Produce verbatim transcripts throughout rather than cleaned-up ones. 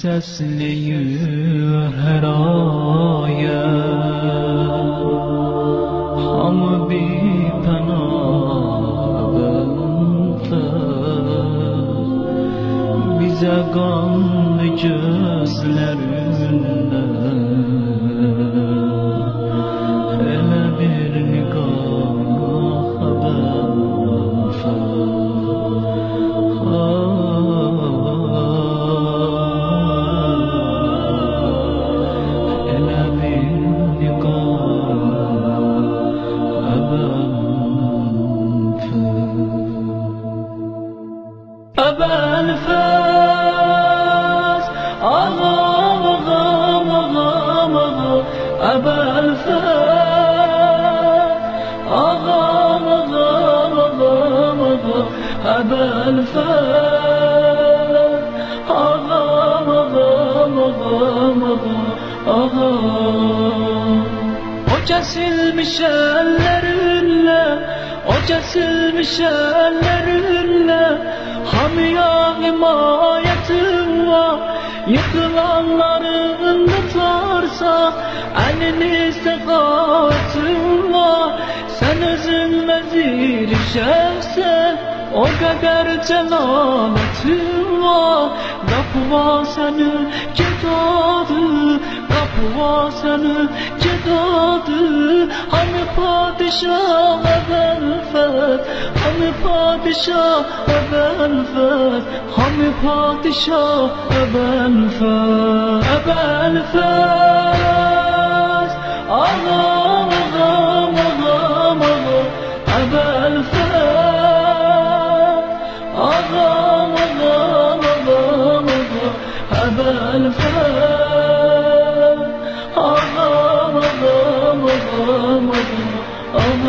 Sesliyi her aya ham bir panahabında bize kanlı gözlerinde hele bir nikah haber أبا الفاس أغام أغام أغام أبا الفاس أغام أغام أغام أبا الفاس أغام أغام أغام O kesilmiş ellerinle, o kesilmiş ellerinle Hamiya himayetin var, yıkılanların tutarsa elini sekatin var. Sen üzülme zirişersen o kadar celaletin var. Kapı var senin cedadı, kapı var senin cedadı. Hani padişah evvelfet, hani padişah evvelfet, hani padişah evvelfet, evvelfet. Ağam ağam ağam ağam evvelfet, ağam ağam ağam ağam evvelfet, ağam ağam ağam ağam.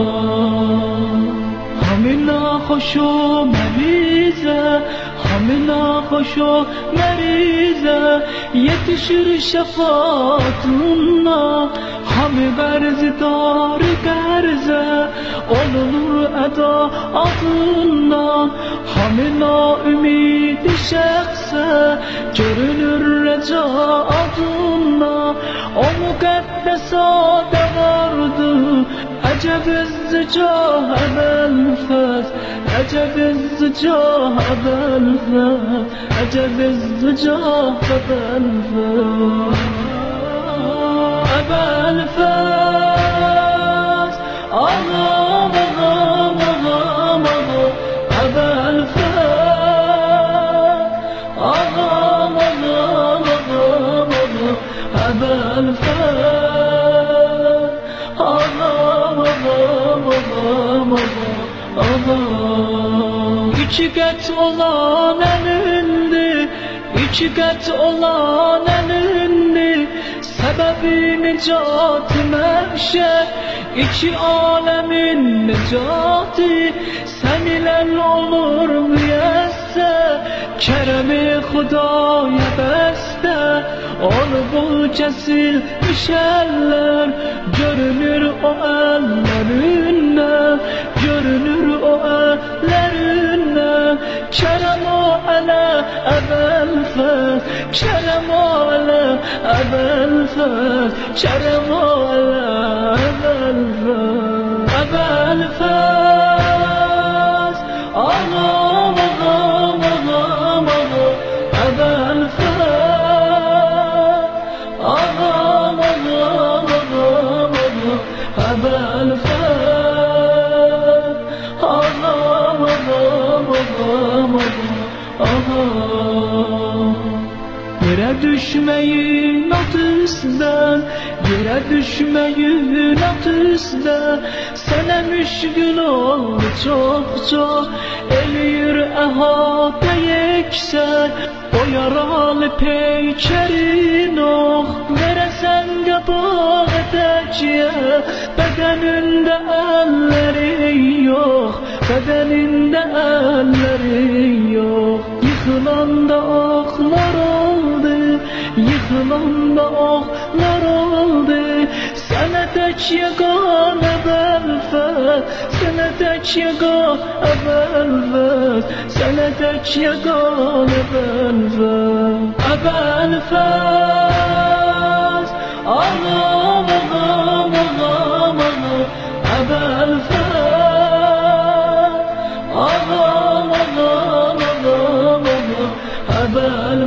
Hamina خوشو مریزه hamina خوشو مریزه yetişir şefaatuna hami berzidar gerze olunur eda adından hamina ümidi şekse görünür reca adına o mukaddesade vardı Eceb izzicah ebelfet, eceb izzicah ebelfet, eceb izzicah ebelfet, ebelfet. Ağam ağam ağam ağam ebelfet, ağam ağam ağam ağam ebelfet. İki kat olan elindi, iki kat olan elindi. Sebebi necati mehşer, iki alemin necati. Sen ile olur müyesser, keremi Hudaya beste. Ol bu kesilmiş eller, görünür o ellerinle, görünür o ellerine. Kerem o ele ebelfet, kerem o ele ebelfet, kerem o ele ebelfet, ebelfet. Ağam ağam ağam ağam ebelfet, ağam ağam ağam ağam ebelfet, ağam ağam ağam ağam. Yere düşmeyin at üstten, yere düşmeyin at üstten. Sana müşkül ol çok çok, eliyir ehate yeksen. O yaralı peykerin oh, veresen kapağı teciye. Bedeninde elleri yok, bedeninde elleri yok. Yıkılan da oklar oldu, yıkılan da oklar oldu. Sana tek yegane belfet, sana tek yegane belfet, sana tek yegane belfet. ebel fes. Ağlam ağlam ağlam ağlam ebel fes. Ağlam ağlam ağlam ağlam ebel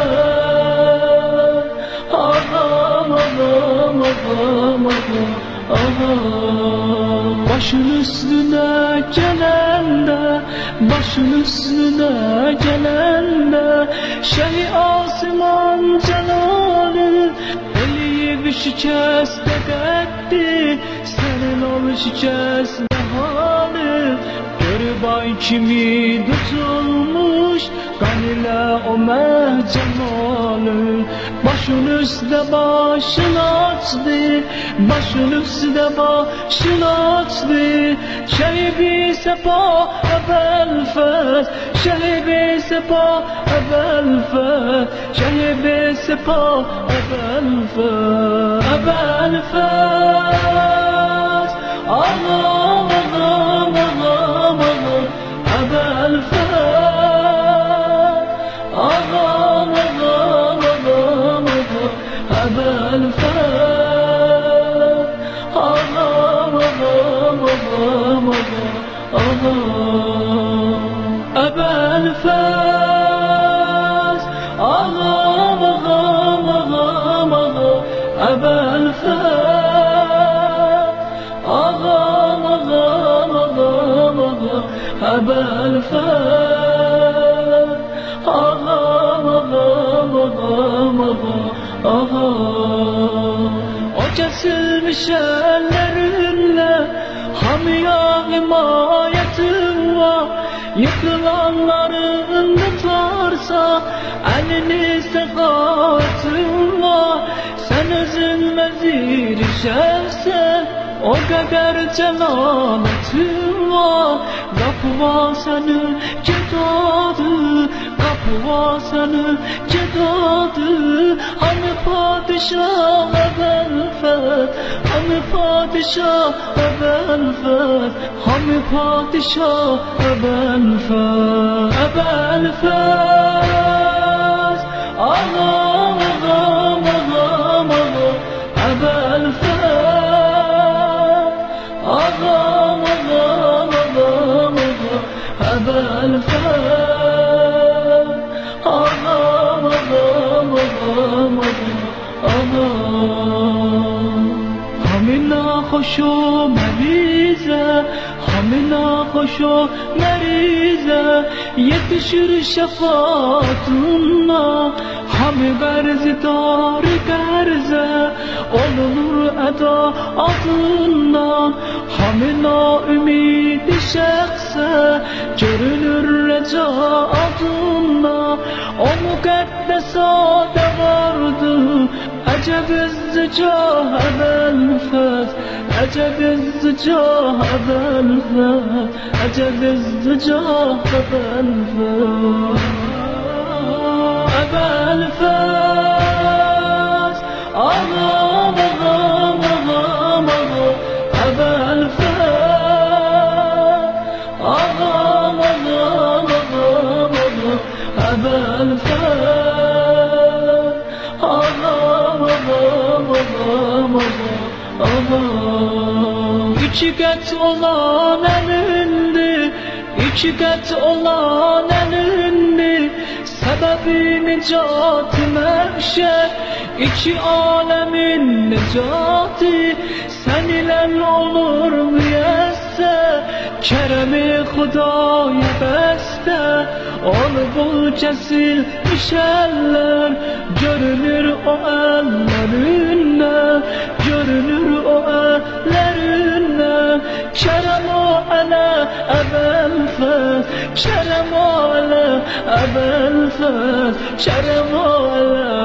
fes. Ağlam ağlam ağlam ağlam ağlam. Başın üstüne gelende, başın üstüne gelende, Şeyh Asman Celali eliyi bir şikeste etti, senin ol şikeste hali. Gör bay kimi tutulmuş, kan ile o mehcemalı. Başın üstüne başını açtı, başın üstüne başını açtı. Şeyh-i sepa ebel fes, Şeyh-i sepa ebel fes, Şeyh-i sepa ebel fes, ebel fes. Ağlam ağlam ağlam ağlam ebel fes. Ağlam ağlam ağlam ağlam ebel fes. Ağlam ağlam ağlam ağlam ebel fes. Ağlam ağlam ağlam ağlam ebel fes. Ağlam ağlam ağlam ağlam ebel fes. Ağlam ağlam ağlam ağlam. O kesilmiş ellerinle Hamiya himayetin var. Yıkılanların tutarsa elini sekatin var. Sen üzülme zirişersen o kadar celaletin var. Kapı var senin cedadı, kapı var senin cedadı. Hani padişah ebel fes, hani padişah ebel fes, hani padişah ebel fes, ebel fes. Ağlam ağlam ağlam ağlam ebel fes. Ağlam ağlam ağlam ağlam ebel fes. Ağlam ağlam ağlam ağlam. Hamina hoşo merize, hamina hoşo merize, yetişir şefaatuna. Hami garzi dar garze, olur eda adından. Hamina ümidi şekse, görülür reca adına. O mukaddesada vardı, acab izzicah ebel fes, acab izzicah ebel fes, acab izzicah ebel fes, ebel fes. Ağlam ağlam ağlam ağlam ebel fes. Ağlam ağlam ağlam ağlam ebel fes. Ağlam ağlam ağlam ağlam. İki kat olan elindi, iki kat olan elindi. Sebebi nicati mehşer, iki alemin nicati. Sen ile olur müyesser, keremi Hudaya beste. Ol bul kesilmiş eller, görünür o ellerinden, görünür o ellerinden. Kerem o ele ebel fes, kerem o ele ebel fes, kerem o ele